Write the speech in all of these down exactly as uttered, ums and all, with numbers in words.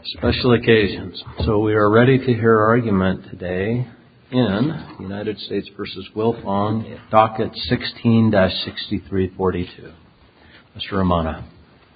Special occasions. So we are ready to hear argument today in United States v. Wilfong, docket sixteen dash sixty-three forty-two. Mister Romano.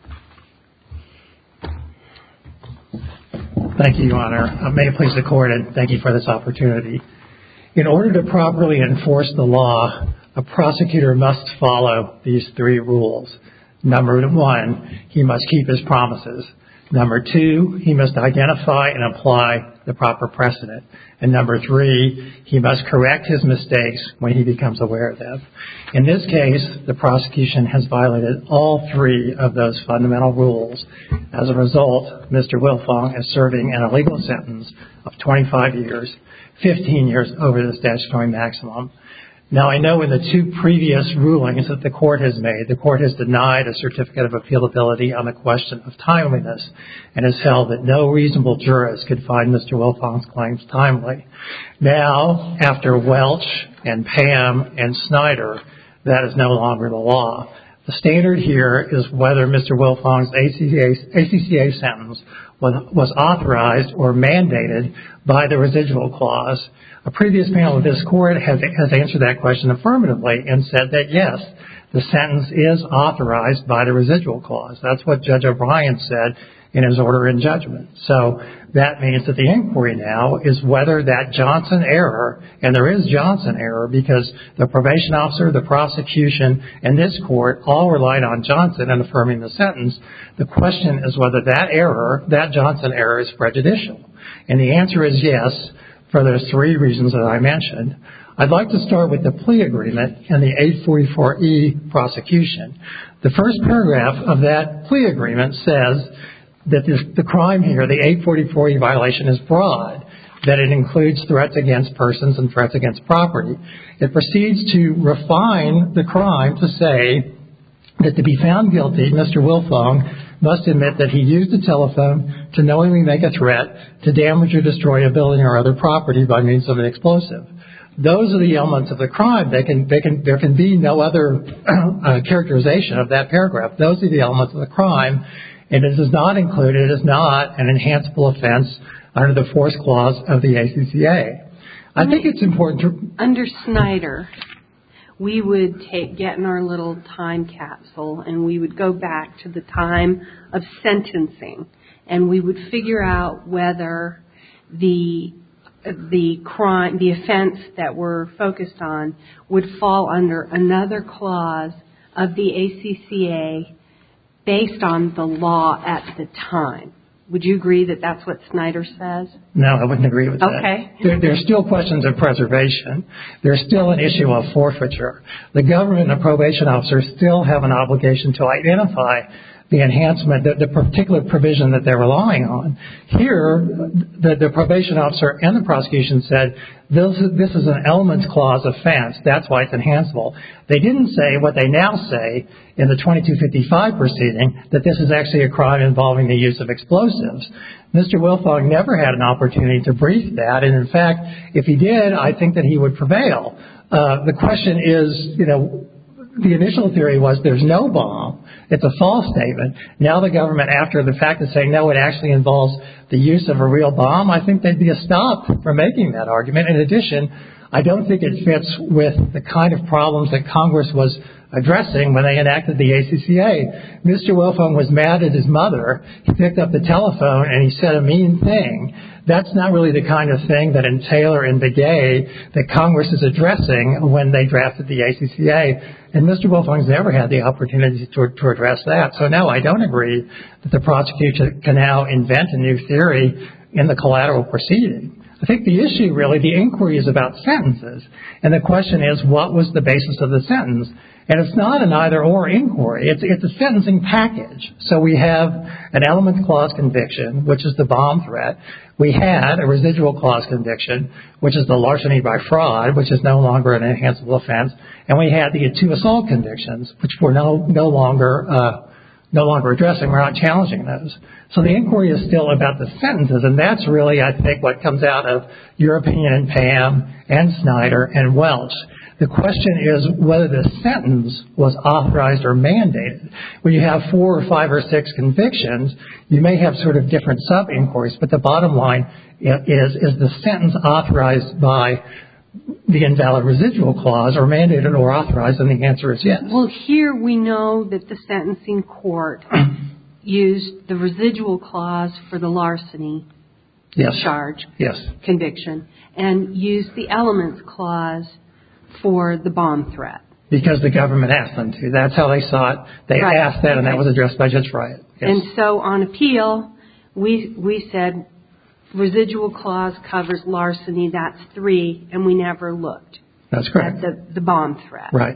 Thank you, Your Honor. Uh, may it please the Court, and thank you for this opportunity. In order to properly enforce the law, a prosecutor must follow these three rules. Number one, he must keep his promises. Number two, he must identify and apply the proper precedent. And number three, he must correct his mistakes when he becomes aware of them. In this case, the prosecution has violated all three of those fundamental rules. As a result, Mister Wilfong is serving an illegal sentence of twenty-five years, fifteen years over the statutory maximum. Now, I know in the two previous rulings that the Court has made, the Court has denied a certificate of appealability on the question of timeliness and has held that no reasonable jurist could find Mister Wilfong's claims timely. Now, after Welch and Pam and Snyder, that is no longer the law. The standard here is whether Mister Wilfong's A C C A sentence was, was authorized or mandated by the residual clause. A previous panel of this Court has, has answered that question affirmatively and said that, yes, the sentence is authorized by the residual clause. That's what Judge O'Brien said in his order in judgment. So that means that the inquiry now is whether that Johnson error, and there is Johnson error because the probation officer, the prosecution, and this Court all relied on Johnson in affirming the sentence. The question is whether that error, that Johnson error, is prejudicial. And the answer is yes, for those three reasons that I mentioned. I'd like to start with the plea agreement and the eight forty-four E prosecution. The first paragraph of that plea agreement says that this, the crime here, the eight forty-four E violation, is broad, that it includes threats against persons and threats against property. It proceeds to refine the crime to say that to be found guilty, Mister Wilfong must admit that he used a telephone to knowingly make a threat to damage or destroy a building or other property by means of an explosive. Those are the elements of the crime. They can, they can, there can be no other uh, characterization of that paragraph. Those are the elements of the crime, and it is not included, it is not an enhanceable offense under the force clause of the A C C A. I think it's important to... Under Snyder, we would take, get in our little time capsule and we would go back to the time of sentencing and we would figure out whether the the crime, the offense that we're focused on would fall under another clause of the A C C A based on the law at the time. Would you agree that that's what Snyder says? No, I wouldn't agree with that. Okay. There, there are still questions of preservation. There's still an issue of forfeiture. The government and the probation officer still have an obligation to identify the enhancement, the, the particular provision that they're relying on. Here, the, the probation officer and the prosecution said this, this is an elements clause offense. That's why it's enhanceable. They didn't say what they now say in the twenty-two fifty-five proceeding, that this is actually a crime involving the use of explosives. Mister Wilfong never had an opportunity to brief that, and in fact, if he did, I think that he would prevail. Uh, the question is, you know, the initial theory was there's no bomb. It's a false statement. Now the government, after the fact, is saying, no, it actually involves the use of a real bomb. I think they'd be stopped from making that argument. In addition, I don't think it fits with the kind of problems that Congress was addressing when they enacted the A C C A. Mister Wilfong was mad at his mother. He picked up the telephone and he said a mean thing. That's not really the kind of thing that in Taylor and Begay that Congress is addressing when they drafted the A C C A. And Mister Wilfong's never had the opportunity to, to address that. So, no, I don't agree that the prosecutor can now invent a new theory in the collateral proceeding. I think the issue, really, the inquiry is about sentences. And the question is, what was the basis of the sentence? And it's not an either-or inquiry. It's, it's a sentencing package. So we have an elements clause conviction, which is the bomb threat. We had a residual clause conviction, which is the larceny by fraud, which is no longer an enhanceable offense. And we had the two assault convictions, which were no, no longer uh, no longer addressing. We're not challenging those. So the inquiry is still about the sentences, and that's really, I think, what comes out of your opinion in Pam and Snyder and Welch. The question is whether the sentence was authorized or mandated. When you have four or five or six convictions, you may have sort of different sub-inquiries, but the bottom line is, is the sentence authorized by the invalid residual clause or mandated or authorized, and the answer is yes. Well, here we know that the sentencing court used the residual clause for the larceny yes. charge yes. conviction and used the elements clause for the bomb threat. Because the government asked them to. That's how they saw it. They right. asked that, and okay. that was addressed by Judge Friot. Yes. And so on appeal, we we said residual clause covers larceny, that's three, and we never looked. That's correct. At the, the bomb threat. Right.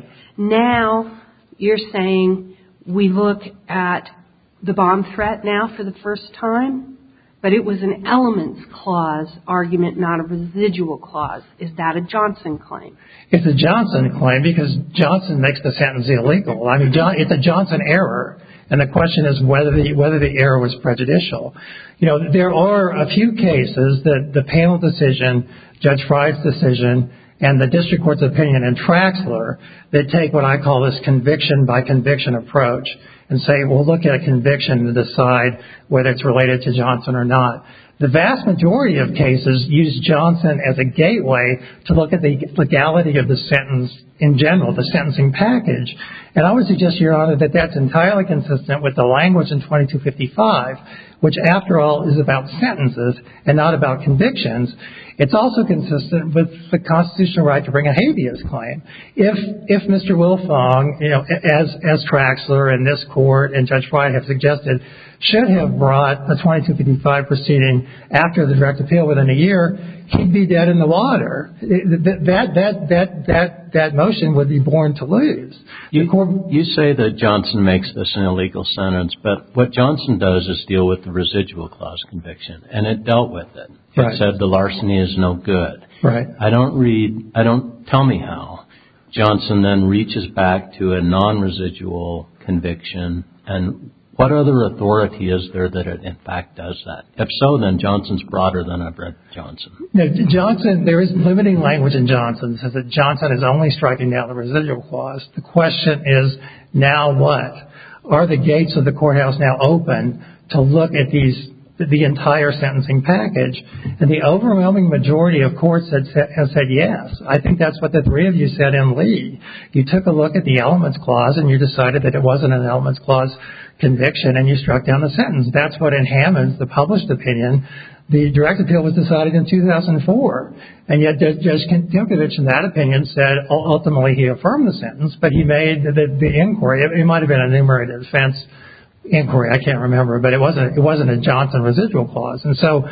Now you're saying we look at the bomb threat now for the first time? But it was an elements clause argument, not a residual clause. Is that a Johnson claim? It's a Johnson claim because Johnson makes the sentence illegal. I mean, John, it's a Johnson error, and the question is whether the whether the error was prejudicial. You know, there are a few cases that the panel decision, Judge Friot's decision, and the district court's opinion in Traxler that take what I call this conviction by conviction approach and say, we'll look at a conviction to decide whether it's related to Johnson or not. The vast majority of cases use Johnson as a gateway to look at the legality of the sentence in general, the sentencing package. And I would suggest, Your Honor, that that's entirely consistent with the language in twenty-two fifty-five, which, after all, is about sentences and not about convictions. It's also consistent with the constitutional right to bring a habeas claim. If if Mister Wilfong, you know, as as Traxler and this court and Judge Friot have suggested, should have brought a twenty-two fifty-five proceeding after the direct appeal within a year, he'd be dead in the water. That that that that that motion would be born to lose. You, you say that Johnson makes this an illegal sentence, but what Johnson does is deal with the residual clause conviction, and it dealt with it. It right. said the larceny is no good. Right. I don't read. I don't tell me how. Johnson then reaches back to a non-residual conviction, and what other authority is there that it in fact does that? If so, then Johnson's broader than I've read Johnson. No, Johnson, there is limiting language in Johnson that says that Johnson is only striking down the residual clause. The question is, now what? Are the gates of the courthouse now open to look at these, the entire sentencing package? And the overwhelming majority of courts have said, have said yes. I think that's what the three of you said in Lee. You took a look at the elements clause and you decided that it wasn't an elements clause conviction, and you struck down the sentence. That's what in Hammond's, the published opinion, the direct appeal was decided in two thousand four. And yet Judge Timkovich in that opinion said ultimately he affirmed the sentence, but he made the, the inquiry. It, it might have been an enumerated offense inquiry, I can't remember, but it wasn't, it wasn't a Johnson residual clause. And so,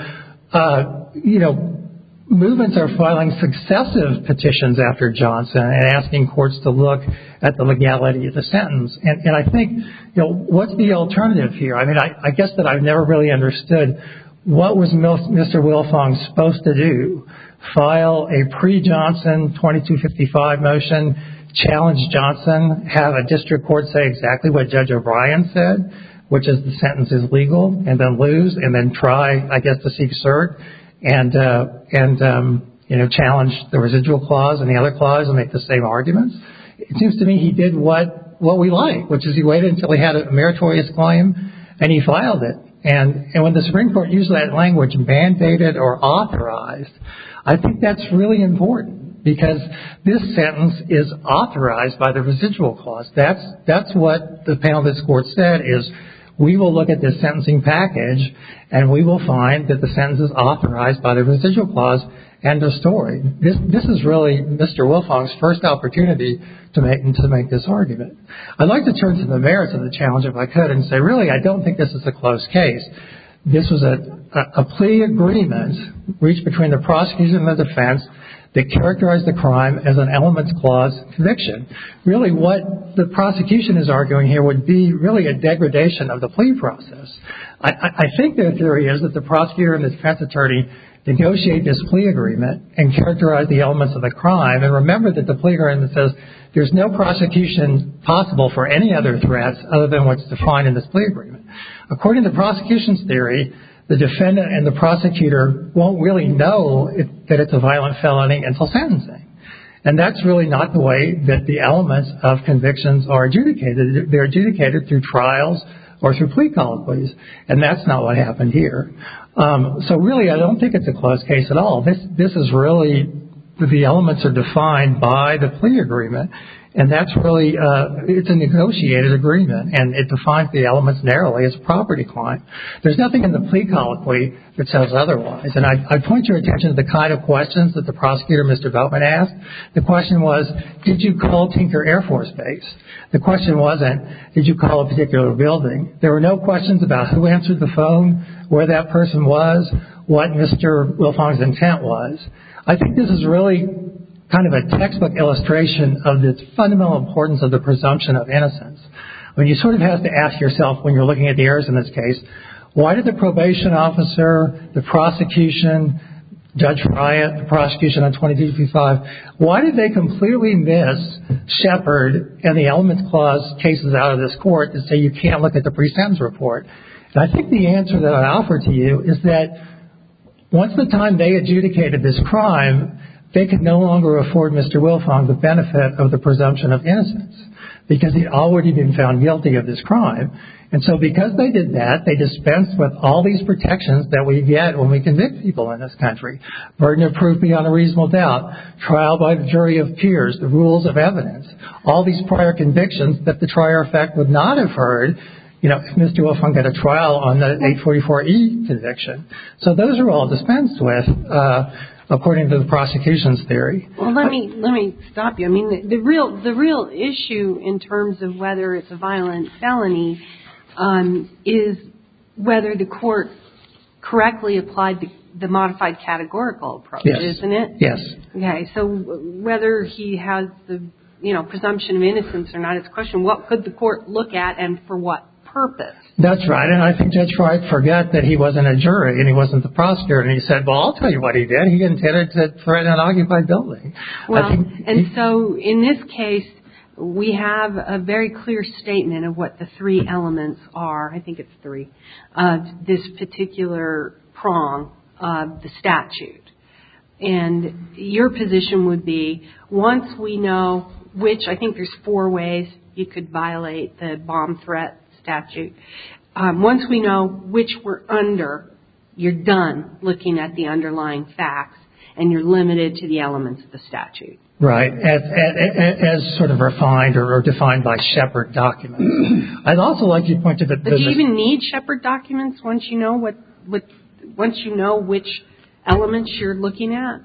uh, you know, movements are filing successive petitions after Johnson and asking courts to look at the legality of the sentence. And, and I think, you know, what's the alternative here? I mean, I, I guess that I've never really understood what was Mister Wilfong supposed to do? File a pre-Johnson twenty-two fifty-five motion, challenge Johnson, have a district court say exactly what Judge O'Brien said, which is the sentence is legal, and then lose, and then try, I guess, to seek cert, and, uh, and, um, you know, challenge the residual clause and the other clause and make the same arguments. It seems to me he did what, what we like, which is he waited until he had a meritorious claim and he filed it. And, and when the Supreme Court used that language, mandated or authorized, I think that's really important because this sentence is authorized by the residual clause. That's, that's what the panel of this court said is, we will look at this sentencing package and we will find that the sentence is authorized by the residual clause. End of story. This, this is really Mister Wilfong's first opportunity to make, to make this argument. I'd like to turn to the merits of the challenge if I could and say, really, I don't think this is a close case. This was a, a, a plea agreement reached between the prosecution and the defense that characterized the crime as an elements clause conviction. Really what the prosecution is arguing here would be really a degradation of the plea process. I, I think their theory is that the prosecutor and the defense attorney negotiate this plea agreement and characterize the elements of the crime. And remember that the plea agreement says there's no prosecution possible for any other threats other than what's defined in this plea agreement. According to the prosecution's theory, the defendant and the prosecutor won't really know if, that it's a violent felony until sentencing. And that's really not the way that the elements of convictions are adjudicated. They're adjudicated through trials or through plea colloquies. And that's not what happened here. Um, so really, I don't think it's a closed case at all. This this is really, the elements are defined by the plea agreement. And that's really, uh, it's a negotiated agreement, and it defines the elements narrowly as a property crime. There's nothing in the plea colloquy that says otherwise. And I, I point your attention to the kind of questions that the prosecutor, Mister Veltman, asked. The question was, did you call Tinker Air Force Base? The question wasn't, did you call a particular building? There were no questions about who answered the phone, where that person was, what Mister Wilfong's intent was. I think this is really kind of a textbook illustration of the fundamental importance of the presumption of innocence. When you sort of have to ask yourself when you're looking at the errors in this case, why did the probation officer, the prosecution, Judge Friant, the prosecution on twenty-two fifty-five, why did they completely miss Shepard and the Elements Clause cases out of this court to say you can't look at the pre-sentence report? And I think the answer that I offer to you is that once the time they adjudicated this crime, they could no longer afford Mister Wilfong the benefit of the presumption of innocence because he'd already been found guilty of this crime. And so because they did that, they dispensed with all these protections that we get when we convict people in this country. Burden of proof beyond a reasonable doubt, trial by the jury of peers, the rules of evidence, all these prior convictions that the trier effect would not have heard, you know, if Mister Wilfong got a trial on the eight forty-four E conviction. So those are all dispensed with, uh, according to the prosecution's theory. Well, let me let me stop you. I mean, the, the real the real issue in terms of whether it's a violent felony um, is whether the court correctly applied the, the modified categorical approach, yes. isn't it? Yes. Okay. So whether he has the you know presumption of innocence or not, it's a question. What could the court look at and for what purpose? That's right, and I think Judge Friant forgot that he wasn't a jury and he wasn't the prosecutor, and he said, well, I'll tell you what he did. He intended to threaten an occupied building. Well, I think and he, so in this case, we have a very clear statement of what the three elements are. I think it's three, of this particular prong of the statute. And your position would be, once we know which, I think there's four ways you could violate the bomb threat statute. Um, once we know which we're under, you're done looking at the underlying facts, and you're limited to the elements of the statute. Right, as, as, as sort of refined or, or defined by Shepard documents. I'd also like you to point to the... But do you even need Shepard documents once you know what, what once you know which elements you're looking at?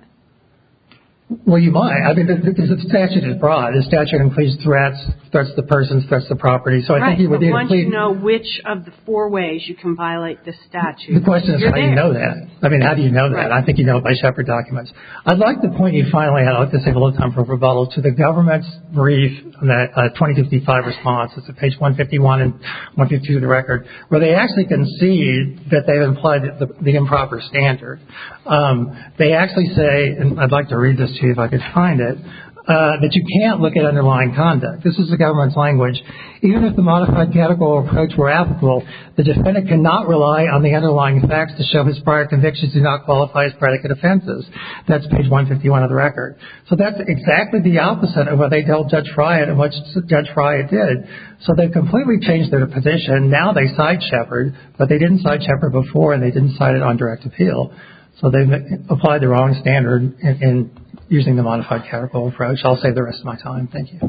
Well, you might. I mean, the, the, the statute is broad. The statute includes threats, threats to persons, threats to property. So I right, think you would but need once to plead. you know which of the four ways you can violate the statute. The question is, how do you know that? I mean, how do you know that? Right. I think you know it by Shepard documents. I'd like to point you finally, I'd like to save a little time for rebuttal, to the government's brief on that uh, twenty fifty-five response. It's at page one fifty-one and one fifty-two of the record, where they actually concede that they've implied the, the improper standard. Um, they actually say, and I'd like to read this to you if I could find it, uh, that you can't look at underlying conduct. This is the government's language. Even if the modified categorical approach were applicable, the defendant cannot rely on the underlying facts to show his prior convictions do not qualify as predicate offenses. That's page one fifty-one of the record. So that's exactly the opposite of what they told Judge Friant and what Judge Friant did. So they've completely changed their position. Now they cite Shepard, but they didn't cite Shepard before, and they didn't cite it on direct appeal. So they've applied the wrong standard in, in using the modified categorical approach. I'll save the rest of my time. Thank you.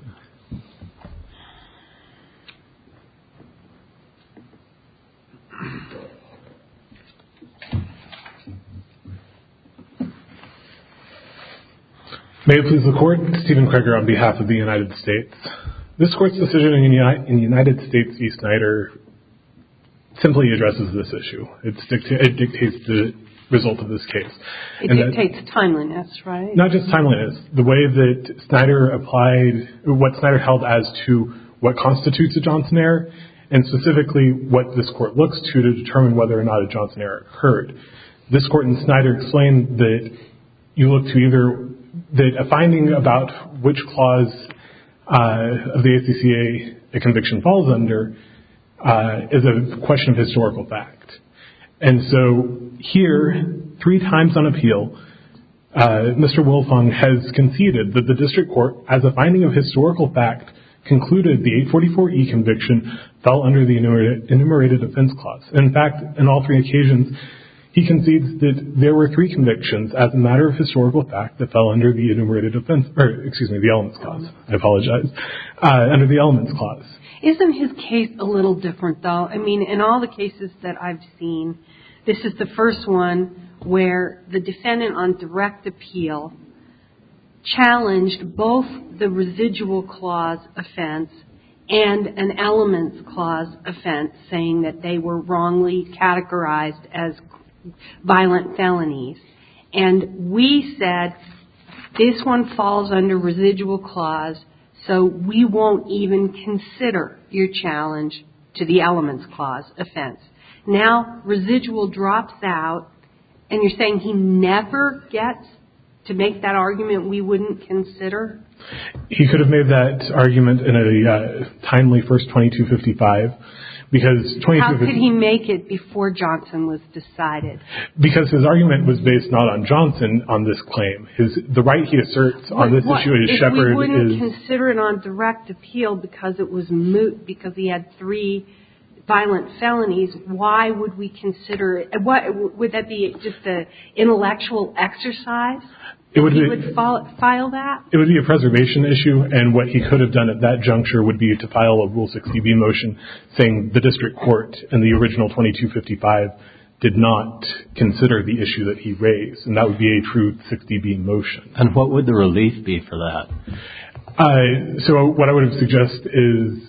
May it please the Court, Stephen Kreger on behalf of the United States. This Court's decision in the United States v. Snyder simply addresses this issue. It's dicta- it dictates the result of this case. It and dictates that, timeliness, right? Not just timeliness. The way that Snyder applied, what Snyder held as to what constitutes a Johnson error, and specifically what this court looks to to determine whether or not a Johnson error occurred. This court in Snyder explained that you look to either that a finding about which clause uh, of the A C C A a conviction falls under uh, is a question of historical fact. And so here, three times on appeal, uh, Mister Wilfong has conceded that the district court, as a finding of historical fact, concluded the eight forty-four E conviction fell under the enumerated, enumerated offense clause. In fact, in all three occasions, he concedes that there were three convictions as a matter of historical fact that fell under the enumerated offense, or excuse me, the elements clause. I apologize. Uh, under the elements clause. Isn't his case a little different, though? I mean, in all the cases that I've seen, this is the first one where the defendant on direct appeal challenged both the residual clause offense and an elements clause offense, saying that they were wrongly categorized as violent felonies. And we said, this one falls under residual clause, so we won't even consider your challenge to the elements clause offense. Now, residual drops out, and you're saying he never gets to make that argument we wouldn't consider? He could have made that argument in a uh, timely first twenty-two fifty-five. Because How could he make it before Johnson was decided? Because his argument was based not on Johnson on this claim. His the right he asserts on this what, issue is if Shepard we wouldn't is consider it on direct appeal because it was moot, because he had three violent felonies, why would we consider it? What, would that be just an intellectual exercise? It would he be, would file, file that? It would be a preservation issue, and what he could have done at that juncture would be to file a Rule sixty B motion saying the district court in the original twenty-two fifty-five did not consider the issue that he raised, and that would be a true sixty B motion. And what would the relief be for that? Uh, so what I would suggest is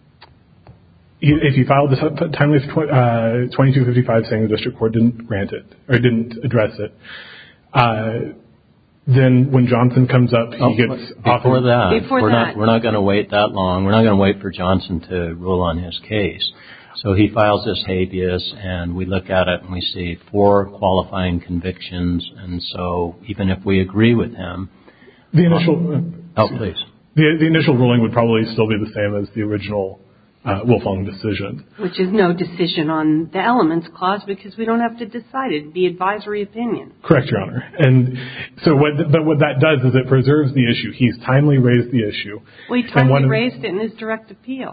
if he filed this timely uh, twenty-two fifty-five saying the district court didn't grant it, or didn't address it, uh, then when Johnson comes up, he oh, gets before offered. that. Before we're that. not we're not going to wait that long. We're not going to wait for Johnson to rule on his case. So he files this habeas, and we look at it and we see four qualifying convictions. And so even if we agree with him, the initial uh, oh please the the initial ruling would probably still be the same as the original uh, Wilfong decision, which is no decision on the elements clause because we don't have to decide it. It'd be advisory opinion. Correct, Your Honor. And so what, but what that does is it preserves the issue. He's timely raised the issue. Well, he timely raised it in his direct appeal.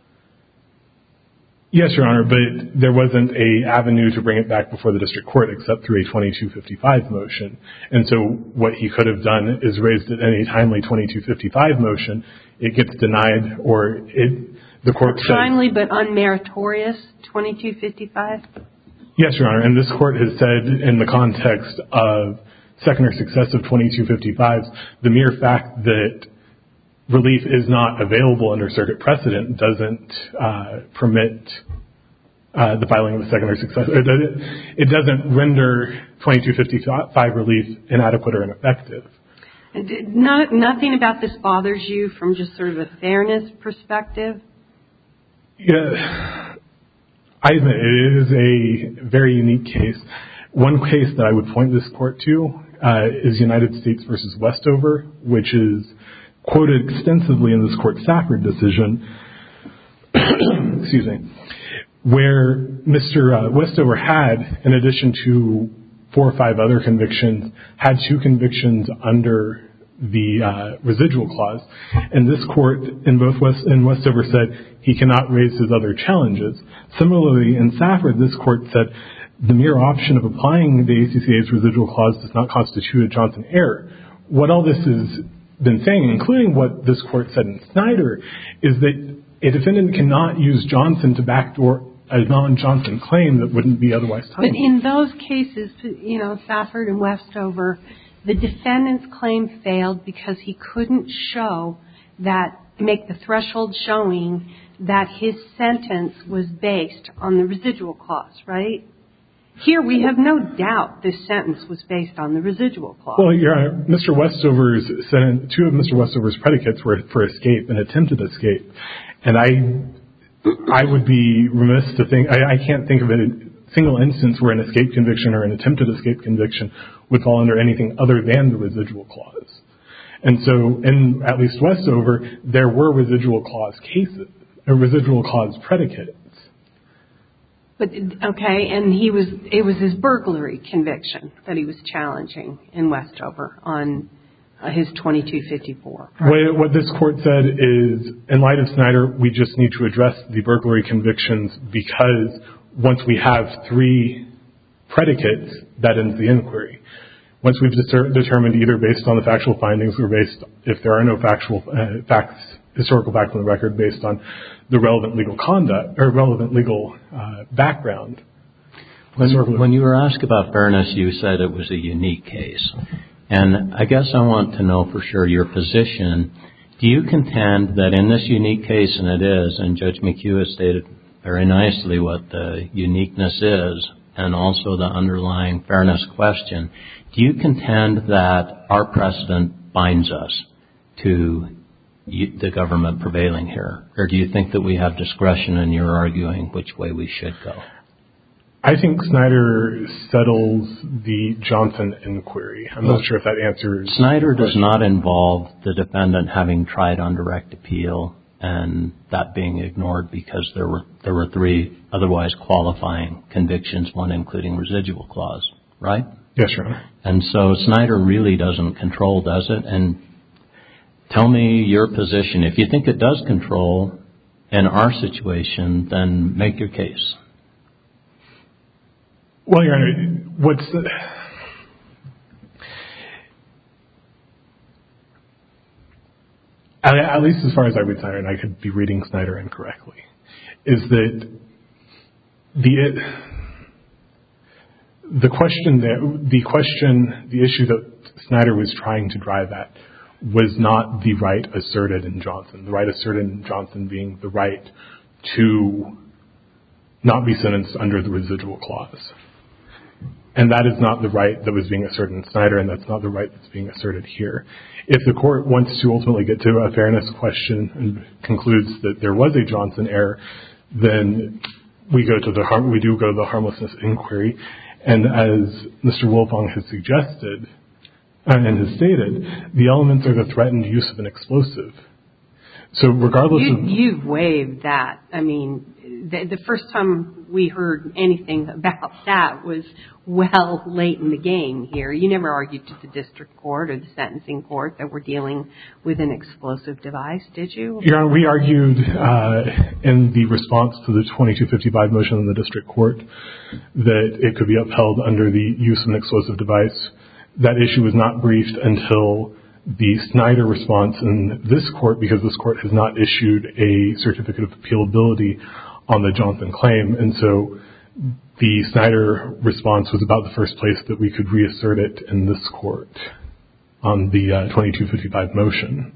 Yes, Your Honor, but there wasn't a avenue to bring it back before the district court except through a twenty-two fifty-five motion. And so what he could have done is raised it in a timely twenty-two fifty-five motion. It gets denied, or it the court says timely but unmeritorious twenty-two fifty-five. Yes, Your Honor, and this court has said in the context of second or successive twenty-two fifty-fives, the mere fact that relief is not available under circuit precedent doesn't uh, permit uh, the filing of a second or successive. It doesn't render twenty-two fifty-five relief inadequate or ineffective. Not, nothing about this bothers you from just sort of a fairness perspective? Yeah, I admit it is a very unique case. One case that I would point this court to uh, is United States versus Westover, which is quoted extensively in this court's Safford decision, excuse me, where Mister Uh, Westover had, in addition to four or five other convictions, had two convictions under the uh, residual clause. And this court in both West in Westover said he cannot raise his other challenges. Similarly, in Safford, this court said the mere option of applying the A C C A's residual clause does not constitute a Johnson error. What all this has been saying, including what this court said in Snyder, is that a defendant cannot use Johnson to backdoor a non-Johnson claim that wouldn't be otherwise timely. But in those cases, you know, Safford and Westover, the defendant's claim failed because he couldn't show that, make the threshold showing that his sentence was based on the residual clause, right? Here we have no doubt this sentence was based on the residual clause. Well, Your Honor, Mister Westover's sentence, two of Mister Westover's predicates were for escape and attempted escape. And I I would be remiss to think, I, I can't think of a single instance where an escape conviction or an attempted escape conviction would fall under anything other than the residual clause. And so in at least Westover, there were residual clause cases, or residual clause predicates. But, okay, and he was, it was his burglary conviction that he was challenging in Westover on uh, his twenty-two fifty-four. Right? What, what this court said is, in light of Snyder, we just need to address the burglary convictions because once we have three predicates, that ends the inquiry. Once we've deter- determined either based on the factual findings or based, if there are no factual uh, facts, historical facts on the record based on the relevant legal conduct or relevant legal uh, background. When, when you were asked about fairness, you said it was a unique case. And I guess I want to know for sure your position. Do you contend that in this unique case, and it is, and Judge McHugh has stated very nicely what the uniqueness is, and also the underlying fairness question, do you contend that our precedent binds us to the government prevailing here? Or do you think that we have discretion and you're arguing which way we should go? I think Snyder settles the Johnson inquiry. I'm not sure if that answers. Snyder does not involve the defendant having tried on direct appeal and that being ignored because there were there were three otherwise qualifying convictions, one including residual clause, right? Yes, Your Honor. And so Snyder really doesn't control, does it? And tell me your position. If you think it does control in our situation, then make your case. Well, Your Honor, what's the, at least as far as I read Snyder, and I could be reading Snyder incorrectly, is that the the question that the question the issue that Snyder was trying to drive at was not the right asserted in Johnson. The right asserted in Johnson being the right to not be sentenced under the residual clause. And that is not the right that was being asserted in Snyder, and that's not the right that's being asserted here. If the court wants to ultimately get to a fairness question and concludes that there was a Johnson error, then we go to the harm, we do go to the harmlessness inquiry. And as Mister Wilfong has suggested and has stated, the elements are the threatened use of an explosive. So regardless you, of... You've waived that. I mean, the, the first time we heard anything about that was well late in the game here. You never argued to the district court or the sentencing court that we're dealing with an explosive device, did you? Your Honor, we argued uh, in the response to the twenty-two fifty-five motion in the district court that it could be upheld under the use of an explosive device. That issue was not briefed until the Snyder response in this court, because this court has not issued a certificate of appealability on the Johnson claim. And so the Snyder response was about the first place that we could reassert it in this court on the uh, twenty-two fifty-five motion.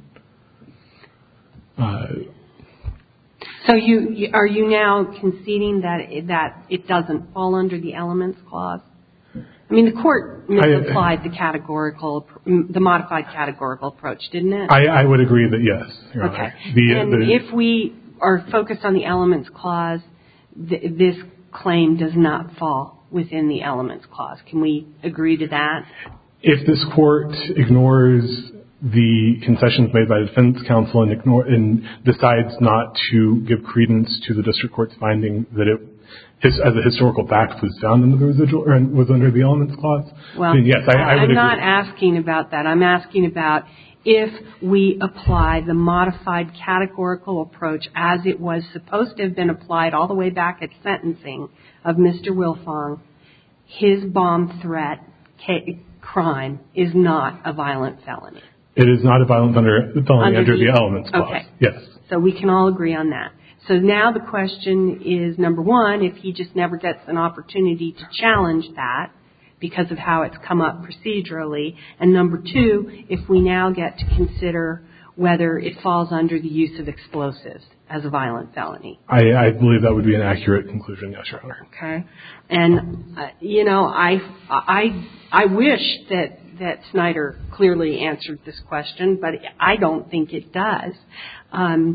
Uh, so you are you now conceding that it, that it doesn't fall under the elements clause? I mean, the court misapplied I, the categorical, the modified categorical approach, didn't it? I, I would agree that yes, Your okay. Honor. The, and the, if we are focused on the elements clause, th- this claim does not fall within the elements clause. Can we agree to that? If this court ignores the concessions made by the defense counsel and ignore and decides not to give credence to the district court's finding that it His, as a historical fact was found in the residual or was under the elements clause, well, then yes, I, I would I'm not agree. asking about that. I'm asking about if we apply the modified categorical approach as it was supposed to have been applied all the way back at sentencing of Mister Wilfong, his bomb threat ca- crime is not a violent felony. It is not a violent under, felony under, under the, the elements clause. Okay. Yes. So we can all agree on that. So now the question is, number one, if he just never gets an opportunity to challenge that because of how it's come up procedurally, and number two, if we now get to consider whether it falls under the use of explosives as a violent felony. I, I believe that would be an accurate conclusion, yes, Your Honor. Okay. And, uh, you know, I, I, I wish that, that Snyder clearly answered this question, but I don't think it does. Um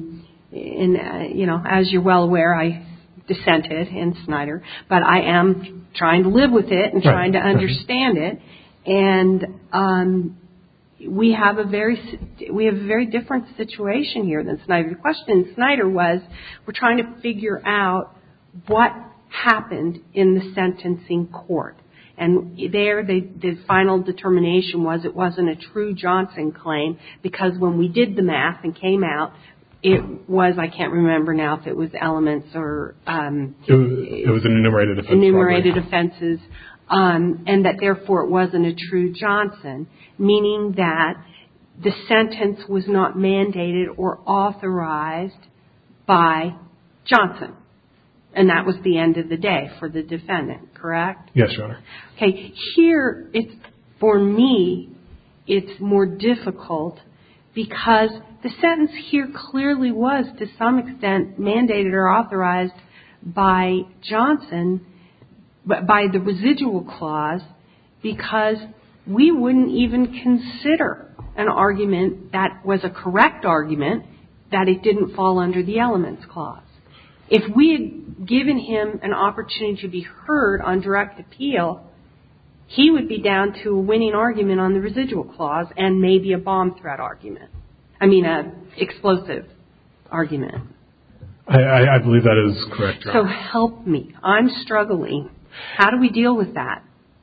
and, uh, you know, as you're well aware, I dissented in Snyder, but I am trying to live with it and right. trying to understand it. And um, we have a very we have a very different situation here than Snyder. The question in Snyder was, we're trying to figure out what happened in the sentencing court. And there, they, the final determination was it wasn't a true Johnson claim, because when we did the math and came out, it was, I can't remember now if it was elements or... Um, it, was, it was an enumerated offense. Enumerated probably. offenses, um, and that therefore it wasn't a true Johnson, meaning that the sentence was not mandated or authorized by Johnson. And that was the end of the day for the defendant, correct? Yes, Your Honor. Okay, here, it's, for me, it's more difficult because the sentence here clearly was, to some extent, mandated or authorized by Johnson, by the residual clause, because we wouldn't even consider an argument that was a correct argument that it didn't fall under the elements clause. If we had given him an opportunity to be heard on direct appeal, he would be down to a winning argument on the residual clause and maybe a bomb threat argument. I mean, a explosive argument. I, I, I believe that is correct, Your So Honor. help me. I'm struggling. How do we deal with that?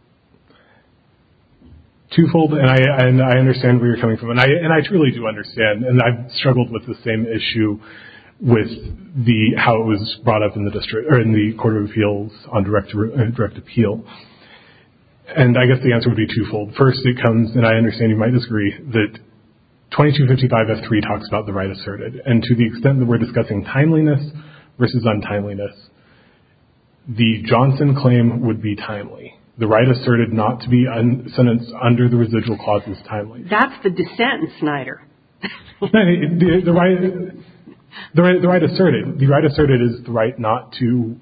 Twofold, and I and I understand where you're coming from, and I and I truly do understand, and I've struggled with the same issue with the how it was brought up in the district or in the Court of Appeals on direct uh, direct appeal. And I guess the answer would be twofold. First, it comes, and I understand you might disagree, that twenty-two fifty-five F three talks about the right asserted, and to the extent that we're discussing timeliness versus untimeliness, the Johnson claim would be timely. The right asserted not to be un- sentenced under the residual clause is timely. That's the dissent in Snyder. No, the, the right, the right, the right asserted, the right asserted is the right not to.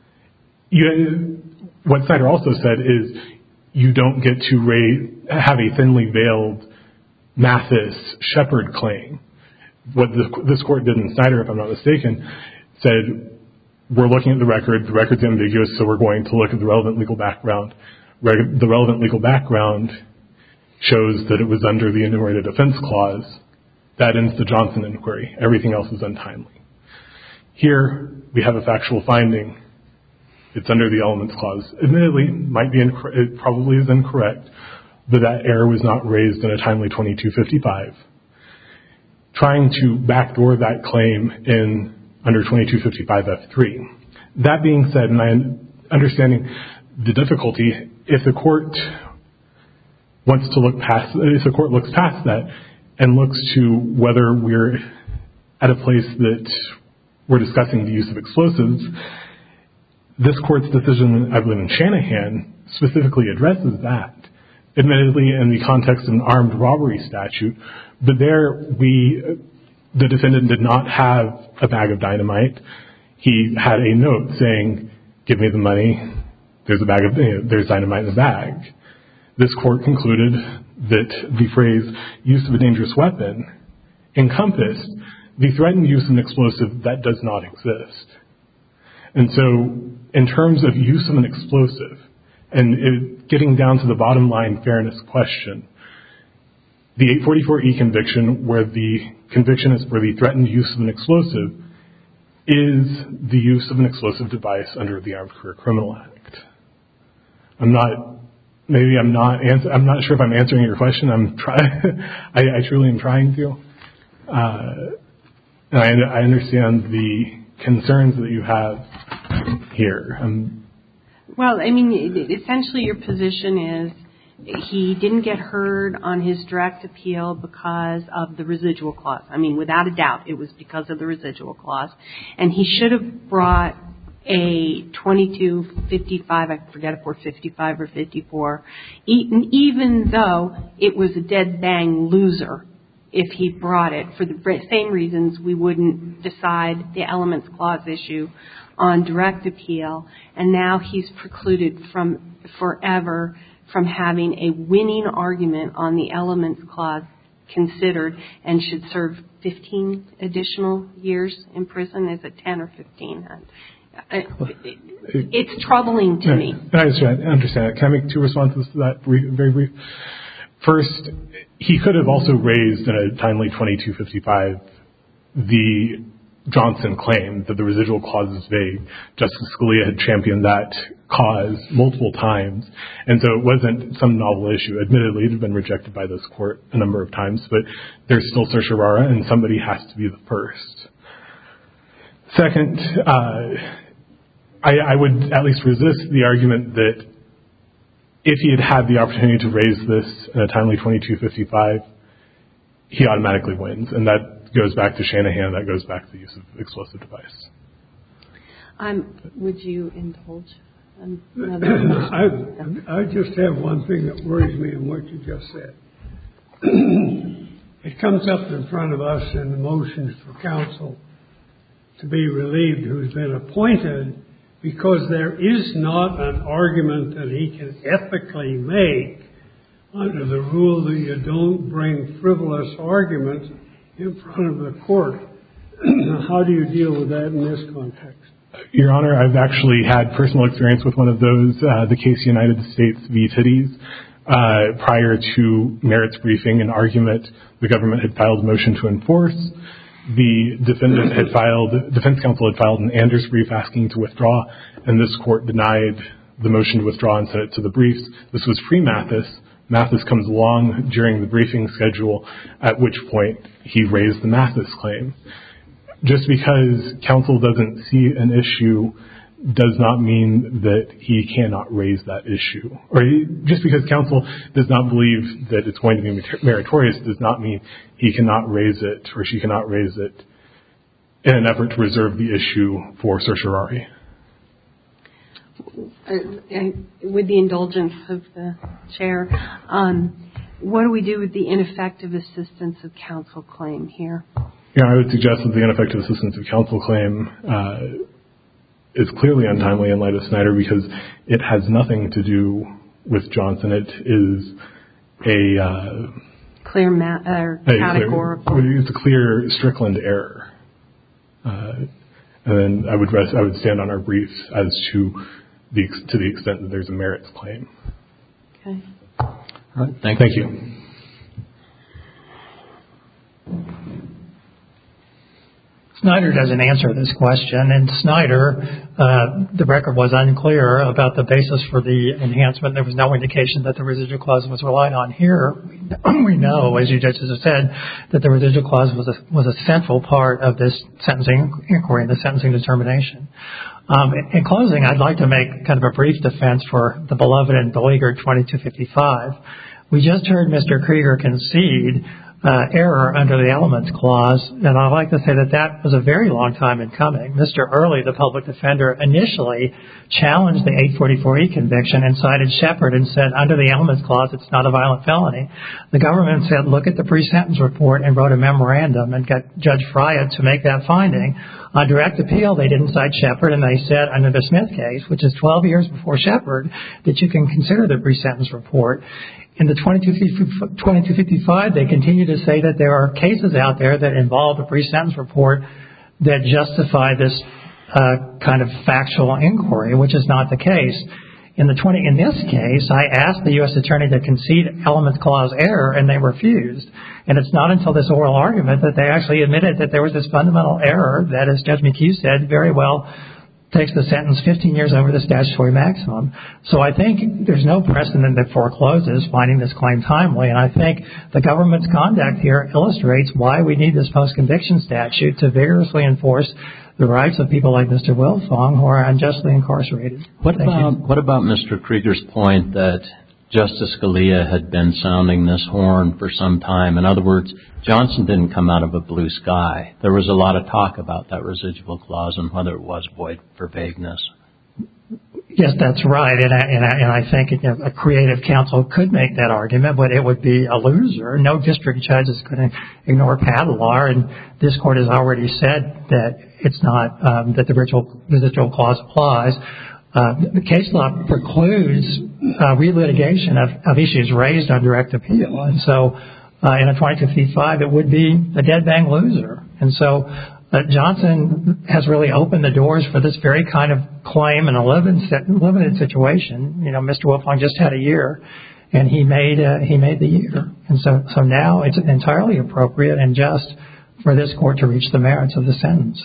You, what Snyder also said is you don't get to raise, have a thinly veiled Mathis Shepard claim. What the, this court did in Snyder, if I'm not mistaken, said, we're looking at the record, the record's ambiguous, so we're going to look at the relevant legal background. Re- the relevant legal background shows that it was under the enumerated offense clause. That ends the Johnson inquiry. Everything else is untimely. Here, we have a factual finding. It's under the elements clause. Admittedly, might be inc- it probably is incorrect, but that error was not raised in a timely twenty-two fifty-five. Trying to backdoor that claim in under twenty-two fifty-five F three. That being said, and I understanding the difficulty, if the court wants to look past, if the court looks past that and looks to whether we're at a place that we're discussing the use of explosives, this court's decision, I believe in Shanahan, specifically addresses that. Admittedly, in the context of an armed robbery statute, but there we, the defendant did not have a bag of dynamite. He had a note saying, "Give me the money. There's a bag of there's dynamite in the bag." This court concluded that the phrase "use of a dangerous weapon" encompassed the threatened use of an explosive that does not exist. And so, in terms of use of an explosive, and it, getting down to the bottom line fairness question, the eight forty-four E conviction, where the conviction is for the threatened use of an explosive, is the use of an explosive device under the Armed Career Criminal Act. I'm not, maybe I'm not, ans- I'm not sure if I'm answering your question. I'm try, I, I truly am trying to. Uh, and I, I understand the concerns that you have here. Um, Well, I mean, essentially your position is he didn't get heard on his direct appeal because of the residual clause. I mean, without a doubt, it was because of the residual clause. And he should have brought a twenty-two fifty-five, I forget if we're fifty-five or fifty-four, even though it was a dead bang loser if he brought it. For the same reasons, we wouldn't decide the elements clause issue on direct appeal, and now he's precluded from forever from having a winning argument on the elements clause considered and should serve fifteen additional years in prison. Is it ten or fifteen? It's troubling to me. I understand. I understand. Can I make two responses to that? Very brief. First, he could have also raised in a timely twenty-two fifty-five the Johnson claim that the residual clause is vague. Justice Scalia had championed that cause multiple times, and so it wasn't some novel issue. Admittedly, it had been rejected by this court a number of times, but there's still certiorari, and somebody has to be the first. Second, uh, I, I would at least resist the argument that if he had had the opportunity to raise this in a timely twenty-two fifty-five, he automatically wins, and that goes back to Shanahan. That goes back to the use of explosive device. Um, would you indulge another? I, I just have one thing that worries me in what you just said. It comes up in front of us in the motions for counsel to be relieved who's been appointed, because there is not an argument that he can ethically make under the rule that you don't bring frivolous arguments in front of the court. How do you deal with that in this context? Your Honor, I've actually had personal experience with one of those, uh, the case United States v. Titties. Uh, prior to merits briefing and argument, the government had filed a motion to enforce. The defendant had filed, defense counsel had filed an Anders brief asking to withdraw, and this court denied the motion to withdraw and sent it to the briefs. This was pre-Mathis. Mathis comes along during the briefing schedule, at which point he raised the Mathis claim. Just because counsel doesn't see an issue does not mean that he cannot raise that issue. Or he, just because counsel does not believe that it's going to be meritorious does not mean he cannot raise it or she cannot raise it in an effort to reserve the issue for certiorari. Uh, with the indulgence of the chair, um, what do we do with the ineffective assistance of counsel claim here? Yeah, I would suggest that the ineffective assistance of counsel claim uh, is clearly untimely in light of Snyder, because it has nothing to do with Johnson. It is a uh, clear ma- uh, categorical. Clear, it's a clear Strickland error, uh, and then I would rest, I would stand on our briefs as to the to the extent that there's a merits claim. Okay. All right. Thank, Thank you. you. Snyder doesn't answer this question. In Snyder, uh, the record was unclear about the basis for the enhancement. There was no indication that the residual clause was relied on. Here, we know, as you judges have said, that the residual clause was a, was a central part of this sentencing inquiry, the sentencing determination. Um, in, in closing, I'd like to make kind of a brief defense for the beloved and beleaguered twenty-two fifty-five. We just heard Mister Krieger concede Uh, error under the Elements Clause, and I'd like to say that that was a very long time in coming. Mister Early, the public defender, initially challenged the eight forty-four E conviction and cited Shepard and said, under the Elements Clause, it's not a violent felony. The government said, look at the pre-sentence report, and wrote a memorandum and got Judge Frya to make that finding. On direct appeal, they didn't cite Shepard, and they said under the Smith case, which is twelve years before Shepard, that you can consider the pre-sentence report. In the twenty-two fifty-five, they continue to say that there are cases out there that involve the pre-sentence report that justify this uh, kind of factual inquiry, which is not the case. In the twenty, in this case, I asked the U S attorney to concede Elements Clause error, and they refused. And it's not until this oral argument that they actually admitted that there was this fundamental error that, as Judge McHugh said, very well takes the sentence fifteen years over the statutory maximum. So I think there's no precedent that forecloses finding this claim timely, and I think the government's conduct here illustrates why we need this post-conviction statute to vigorously enforce the rights of people like Mister Wilfong who are unjustly incarcerated. What Thank about you. what about Mister Krieger's point that Justice Scalia had been sounding this horn for some time? In other words, Johnson didn't come out of a blue sky. There was a lot of talk about that residual clause and whether it was void for vagueness. Yes, that's right, and I, and I, and I think you know, a creative counsel could make that argument, but it would be a loser. No district judge is going to ignore Padlar, and this court has already said that it's not um, that the residual, residual clause applies. Uh, the case law precludes uh, relitigation of, of issues raised on direct appeal, and so uh, in a twenty-two fifty-five, it would be a dead bang loser. And so uh, Johnson has really opened the doors for this very kind of claim in a limited, limited situation. You know, Mister Wilfong just had a year, and he made uh, he made the year. And so, so now it's entirely appropriate and just for this court to reach the merits of the sentence.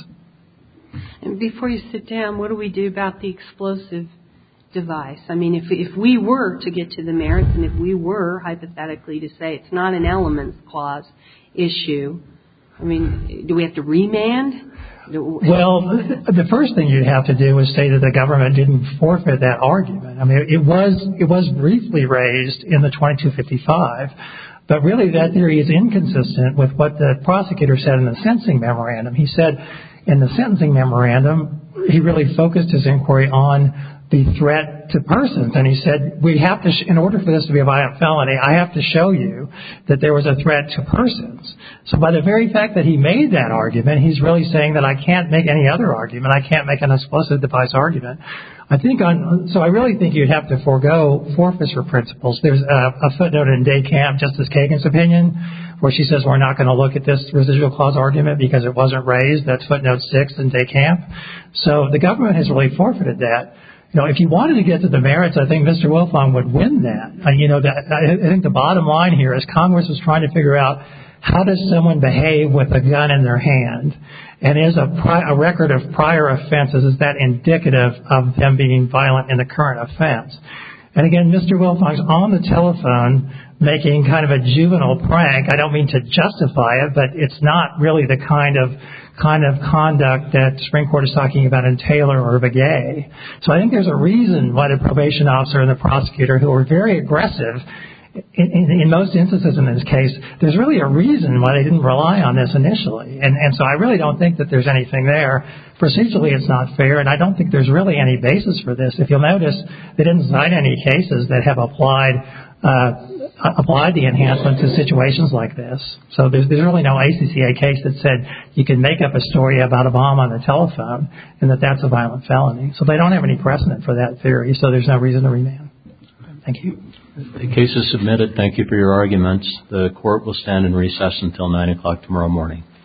And before you sit down, what do we do about the explosive device? I mean, if if we were to get to the merits, and if we were hypothetically to say it's not an elements clause issue, I mean, do we have to remand? Well, the first thing you'd have to do is say that the government didn't forfeit that argument. I mean, it was it was briefly raised in the twenty-two fifty-five, but really that theory is inconsistent with what the prosecutor said in the sentencing memorandum. He said in the sentencing memorandum, he really focused his inquiry on the threat to persons. And he said, we have to, sh- in order for this to be a violent felony, I have to show you that there was a threat to persons. So by the very fact that he made that argument, he's really saying that I can't make any other argument. I can't make an explosive device argument. I think on, so I really think you'd have to forego forfeiture principles. There's a, a footnote in Decamp, Justice Kagan's opinion, where she says we're not going to look at this residual clause argument because it wasn't raised. That's footnote six in Decamp. So the government has really forfeited that. You know, if you wanted to get to the merits, I think Mister Wilfong would win that. Uh, you know, that, I think the bottom line here is Congress was trying to figure out how does someone behave with a gun in their hand, and is a, pri- a record of prior offenses, is that indicative of them being violent in the current offense? And again, Mister Wilfong's on the telephone making kind of a juvenile prank. I don't mean to justify it, but it's not really the kind of kind of conduct that the Supreme Court is talking about in Taylor or Begay. So I think there's a reason why the probation officer and the prosecutor, who were very aggressive in, in, in most instances in this case, there's really a reason why they didn't rely on this initially. And, and so I really don't think that there's anything there. Procedurally, it's not fair, and I don't think there's really any basis for this. If you'll notice, they didn't cite any cases that have applied uh, applied the enhancement to situations like this. So there's, there's really no A C C A case that said you can make up a story about a bomb on the telephone and that that's a violent felony. So they don't have any precedent for that theory, so there's no reason to remand. Thank you. The case is submitted. Thank you for your arguments. The court will stand in recess until nine o'clock tomorrow morning.